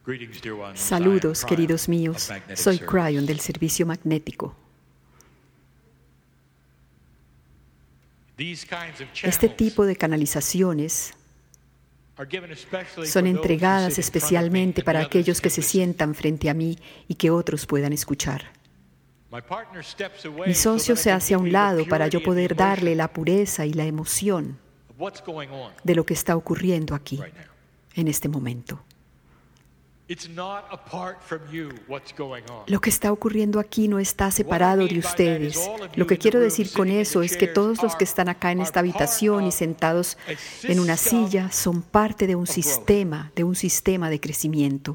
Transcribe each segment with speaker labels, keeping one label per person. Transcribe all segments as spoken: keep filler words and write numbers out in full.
Speaker 1: Saludos, queridos míos. Soy Cryon del Servicio Magnético. Este tipo de canalizaciones son entregadas especialmente para aquellos que se sientan frente a mí y que otros puedan escuchar. Mi socio se hace a un lado para yo poder darle la pureza y la emoción de lo que está ocurriendo aquí, en este momento. Lo que está ocurriendo aquí no está separado de ustedes. Lo que quiero decir con eso es que todos los que están acá en esta habitación y sentados en una silla son parte de un sistema, de un sistema de crecimiento.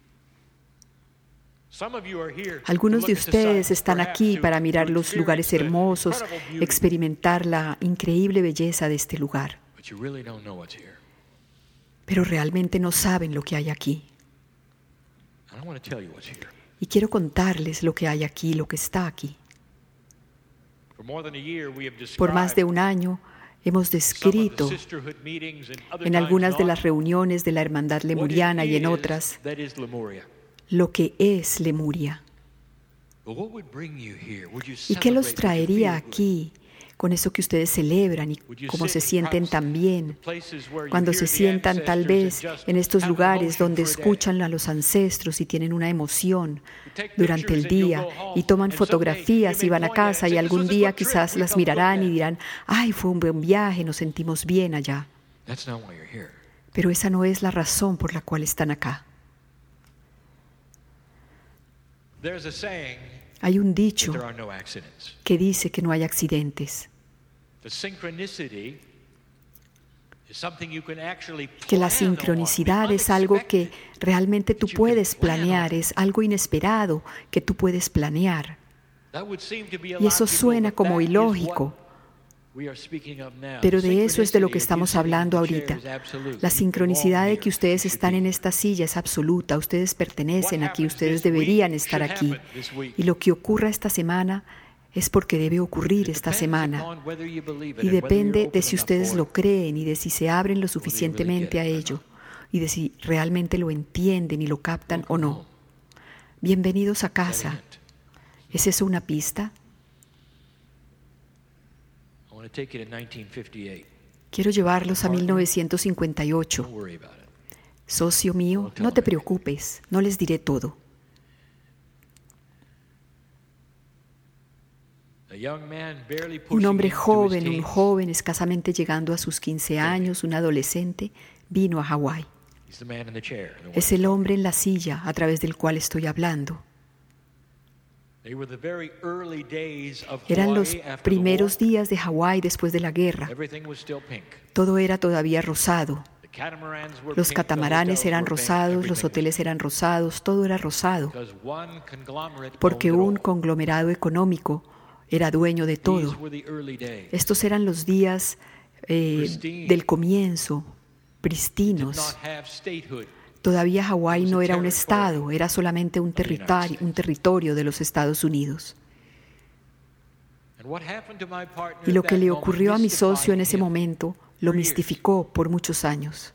Speaker 1: Algunos de ustedes están aquí para mirar los lugares hermosos, experimentar la increíble belleza de este lugar. Pero realmente no saben lo que hay aquí. Y quiero contarles lo que hay aquí, lo que está aquí. Por más de un año hemos descrito en algunas de las reuniones de la Hermandad Lemuriana y en otras lo que es Lemuria. ¿Y qué los traería aquí con eso que ustedes celebran y cómo se sienten también cuando se sientan tal vez en estos lugares donde escuchan a los ancestros y tienen una emoción durante el día y toman fotografías y van a casa y algún día quizás las mirarán y dirán, ay, fue un buen viaje, nos sentimos bien allá? Pero esa no es la razón por la cual están acá. Hay un dicho que dice que no hay accidentes, que la sincronicidad es algo que realmente tú puedes planear, es algo inesperado que tú puedes planear. Y eso suena como ilógico, pero de eso es de lo que estamos hablando ahorita. La sincronicidad de que ustedes están en esta silla es absoluta, ustedes pertenecen aquí, ustedes deberían estar aquí. Y lo que ocurra esta semana es porque debe ocurrir esta semana. Y depende de si ustedes lo creen y de si se abren lo suficientemente a ello y de si realmente lo entienden y lo captan o no. Bienvenidos a casa. ¿Es eso una pista? Quiero llevarlos a mil novecientos cincuenta y ocho. Socio mío, no te preocupes, no les diré todo. Un hombre joven, un joven escasamente llegando a sus quince años, un adolescente, vino a Hawái. Es el hombre en la silla a través del cual estoy hablando. Eran los primeros días de Hawái después de la guerra. Todo era todavía rosado. Los catamaranes eran rosados, los hoteles eran rosados, todo era rosado. Porque un conglomerado económico era dueño de todo. Estos eran los días eh, del comienzo, pristinos. Todavía Hawái no era un estado, era solamente un territorio, un territorio de los Estados Unidos. Y lo que le ocurrió a mi socio en ese momento lo mistificó por muchos años.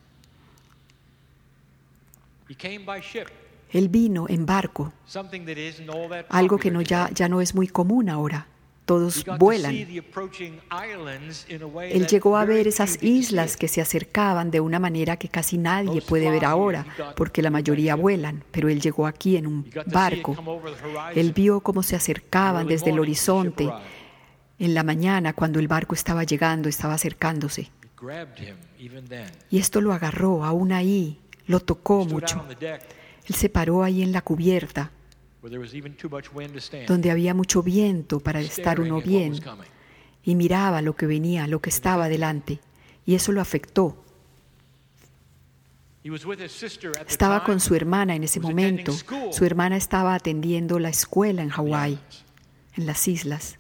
Speaker 1: Él vino en barco, algo que no ya, ya no es muy común ahora. Todos vuelan. Él llegó a ver esas islas que se acercaban de una manera que casi nadie puede ver ahora, porque la mayoría vuelan, pero él llegó aquí en un barco. Él vio cómo se acercaban desde el horizonte en la mañana cuando el barco estaba llegando, estaba acercándose. Y esto lo agarró, aún ahí, lo tocó mucho. Él se paró ahí en la cubierta, donde había mucho viento para estar uno bien, y miraba lo que venía, lo que estaba delante, y eso lo afectó. Estaba con su hermana en ese momento. Su hermana estaba atendiendo la escuela en Hawái, en las islas.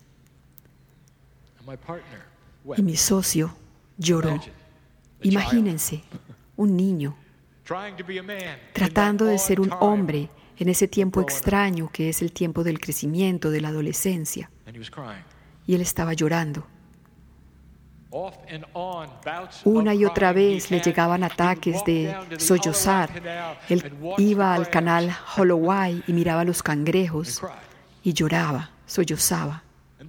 Speaker 1: Y mi socio lloró. Imagínense, un niño tratando de ser un hombre en ese tiempo extraño que es el tiempo del crecimiento, de la adolescencia. Y él estaba llorando. Una y otra vez le llegaban ataques de sollozar. Él iba al canal Holloway y miraba a los cangrejos y lloraba, sollozaba.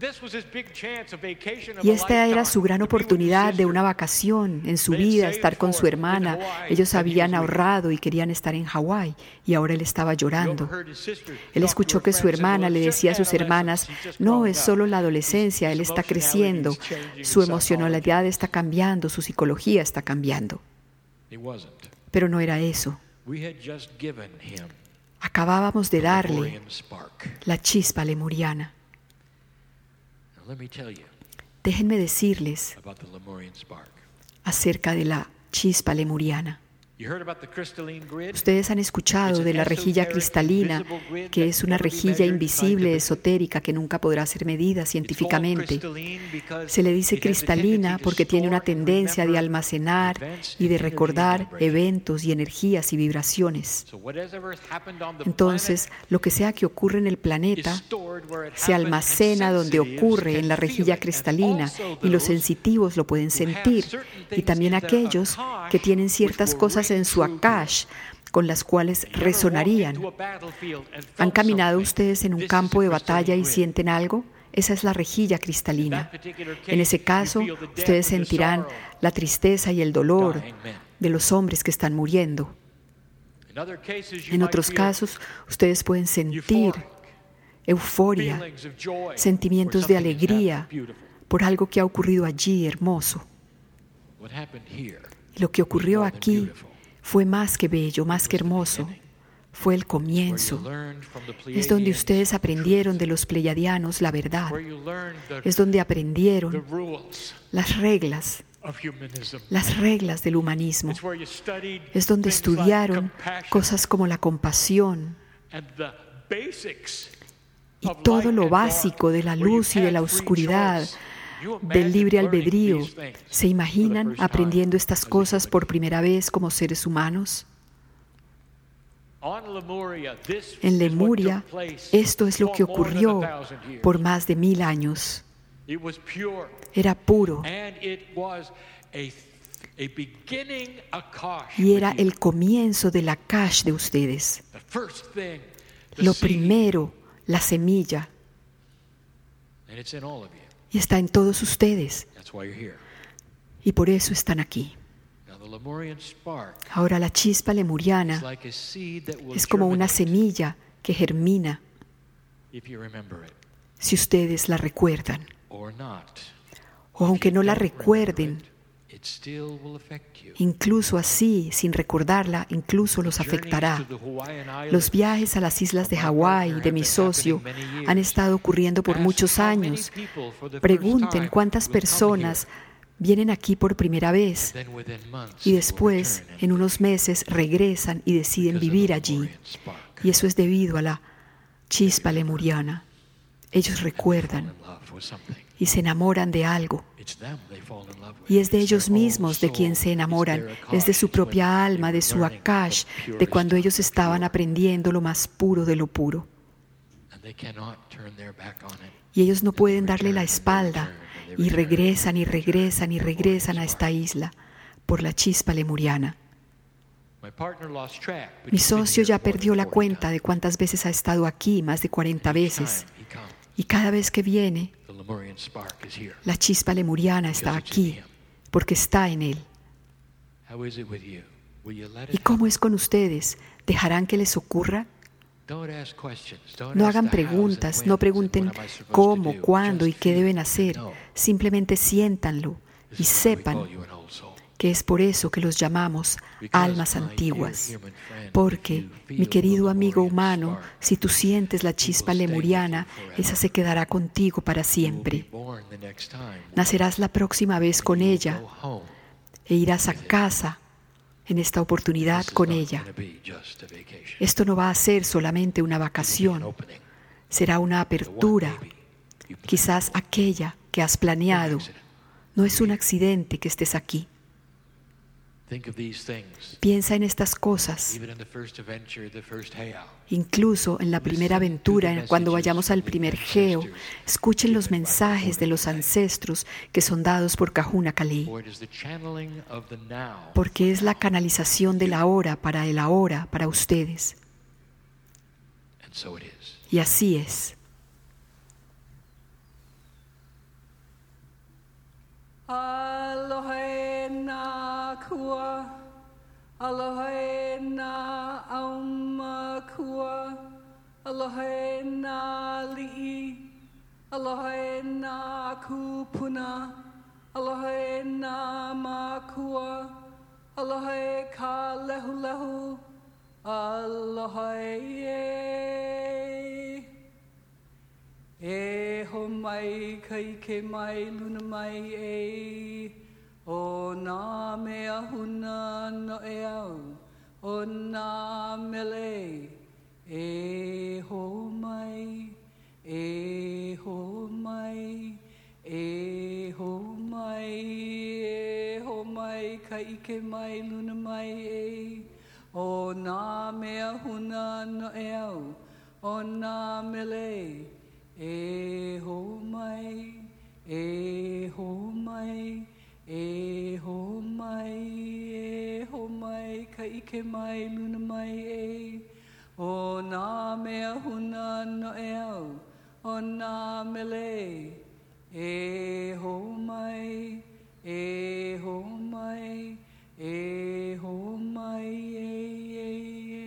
Speaker 1: Y esta era su gran oportunidad de una vacación en su vida, estar con su hermana. Ellos habían ahorrado y querían estar en Hawái, y ahora él estaba llorando. Él escuchó que su hermana le decía a sus hermanas: no, es solo la adolescencia, él está creciendo, su emocionalidad está cambiando, su psicología está cambiando. Pero no era eso. Acabábamos de darle la chispa lemuriana. Déjenme decirles acerca de la chispa lemuriana. Ustedes han escuchado de la rejilla cristalina, que es una rejilla invisible, esotérica, que nunca podrá ser medida científicamente. Se le dice cristalina porque tiene una tendencia de almacenar y de recordar eventos y energías y vibraciones. Entonces, lo que sea que ocurre en el planeta se almacena donde ocurre, en la rejilla cristalina, y los sensitivos lo pueden sentir, y también aquellos que tienen ciertas cosas en su akash con las cuales resonarían. ¿Han caminado ustedes en un campo de batalla y sienten algo? Esa es la rejilla cristalina. En ese caso, ustedes sentirán la tristeza y el dolor de los hombres que están muriendo. En otros casos, ustedes pueden sentir euforia, sentimientos de alegría por algo que ha ocurrido allí hermoso. Y lo que ocurrió aquí fue más que bello, más que hermoso. Fue el comienzo. Es donde ustedes aprendieron de los pleiadianos la verdad. Es donde aprendieron las reglas, las reglas del humanismo. Es donde estudiaron cosas como la compasión y todo lo básico de la luz y de la oscuridad, del libre albedrío. ¿Se imaginan aprendiendo estas cosas por primera vez como seres humanos? En Lemuria, esto es lo que ocurrió por más de mil años. Era puro. Y era el comienzo del akash de ustedes. Lo primero, la semilla. Y está en todos ustedes. Y por eso están aquí. Ahora, la chispa lemuriana es como una semilla que germina, si ustedes la recuerdan. O aunque no la recuerden, incluso así, sin recordarla, incluso los afectará. Los viajes a las islas de Hawái de mi socio han estado ocurriendo por muchos años. Pregunten cuántas personas vienen aquí por primera vez y después, en unos meses, regresan y deciden vivir allí. Y eso es debido a la chispa lemuriana. Ellos recuerdan y se enamoran de algo. Y es de ellos mismos de quien se enamoran, es de su propia alma, de su akash, de cuando ellos estaban aprendiendo lo más puro de lo puro. Y ellos no pueden darle la espalda, y regresan y regresan y regresan a esta isla por la chispa lemuriana. Mi socio ya perdió la cuenta de cuántas veces ha estado aquí, más de cuarenta veces. Y cada vez que viene, la chispa lemuriana está aquí, porque está en él. ¿Y cómo es con ustedes? ¿Dejarán que les ocurra? No hagan preguntas, no pregunten cómo, cuándo y qué deben hacer. Simplemente siéntanlo y sepan que es por eso que los llamamos almas antiguas. Porque, mi querido amigo humano, si tú sientes la chispa lemuriana, esa se quedará contigo para siempre. Nacerás la próxima vez con ella e irás a casa en esta oportunidad con ella. Esto no va a ser solamente una vacación, será una apertura, quizás aquella que has planeado. No es un accidente que estés aquí. Piensa en estas cosas, incluso en la primera aventura, cuando vayamos al primer Geo. Escuchen los mensajes de los ancestros que son dados por Kahuna Kali, porque es la canalización del ahora para el ahora, para ustedes. Y así es.
Speaker 2: Aloha na kua, aloha na auma kua, aloha na li'i, aloha na kupuna, aloha na makua, aloha ka lehu lehu, aloha e. E ho mai kai ke mai luna mai e o nā mea huna no e au o nā mele e ho mai e ho mai e ho mai e ho mai kai ke mai luna mai e o nā mea huna no e au o nā mele e ho mai, e ho mai, e ho mai, e ho mai, ka ike mai, luna mai e, o nā mea huna no e au, o nā mele, e ho mai, e ho mai, e ho mai, e, e, e.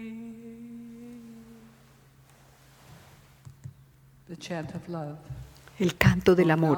Speaker 2: The chant of love.
Speaker 1: El canto del amor.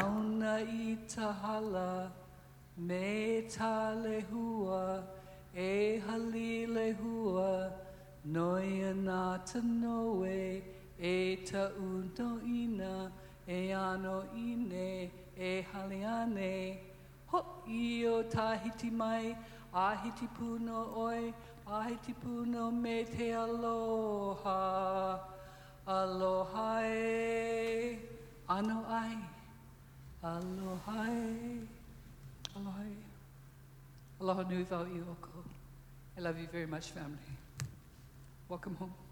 Speaker 2: Me ta lehua, e hali lehua, noia na ta noe, e ta uno ina, e ano ine, e hali ane, ho io ta hiti mai, a hiti puno oi, a hiti puno me te aloha. Aloha e, ano ai, aloha e, aloha e. Aloha nui wau i oko. I love you very much, family. Welcome home.